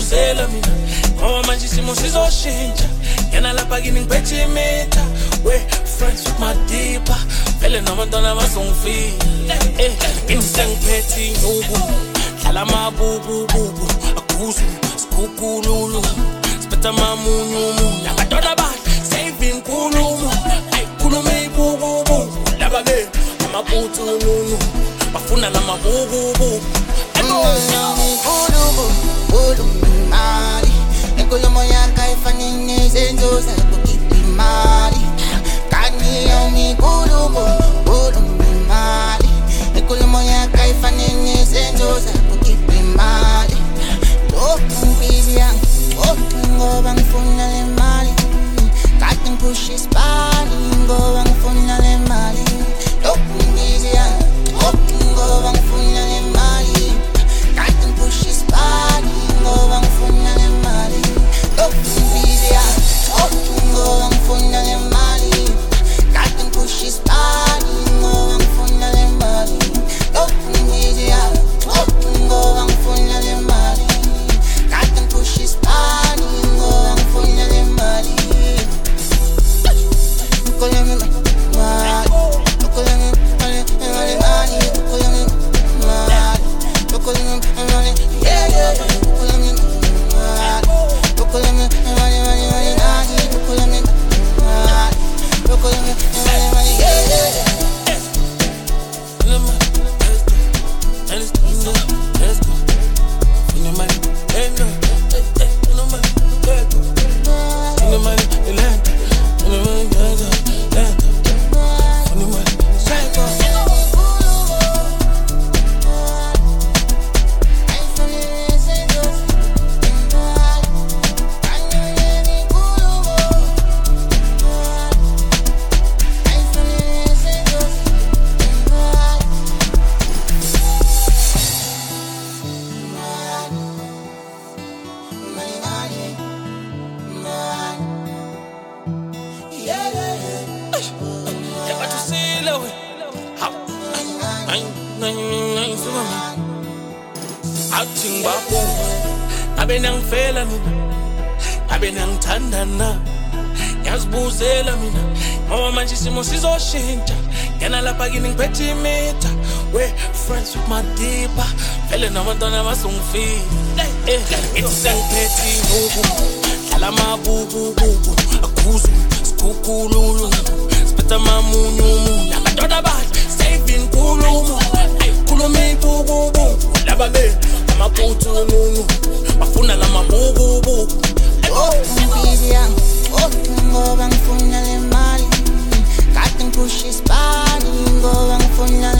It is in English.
Yazibuzela mina ngoba manje isimo sizoshintsha Yena lapha kini ngiphethe we friends with my deeper Vele nabantwana bazongifila Ngingiphethe inubu Dlala amabubu Akuzu sikukululu Siphethe amamunyumu Abantwana bakhe saving nkulumo Khulume ibubu Laba ke amabuthu nunu Bafuna namabubu Mali Enkulumo yakha ifana nezenzo zakho khipha imali Kani yomi khulumo mali Enkulumo yakha ifana nezenzo zakho khipha imali Lokhu mbizi yangu ngoba ngifuna le mali Kade ngiphusha isipani ngoba ngifuna le mali Lokhu mbizi yangu ngoba ngifuna le mali Kade ngiphusha isipani ngoba ngifuna le mali Lokhu mbizi yangu ngoba ngifuna le mali Kade ngiphusha isipani ngoba ngifuna le mali Lokhu mbizi yangu ngoba ngifuna le mali Kade ngiphusha isipani ngoba ngifuna le mali Ukoleme mali Ukoleme mali Ukoleme mali Ukoleme mali yeah yeah Ukoleme mali Ukoleme mali Ukoleme mali Ukoleme mali yeah yeah Yazibuzela mina ngoba manje isimo sizoshintsha Yena lapha kini ngiphethe we friends with my deeper Vele nabantwana bazongifila Ngithi sengiphethe inubu Dlala amabubu Akuzu sikukululu Siphethe amamunyumu Abantwana bakhe saving nkulumo Khulume ibubu Laba ke amabuthu nunu Bafuna namabubu Mbizi yangu ngoba ngifuna le mali Kade ngiphusha isipani ngoba ngifuna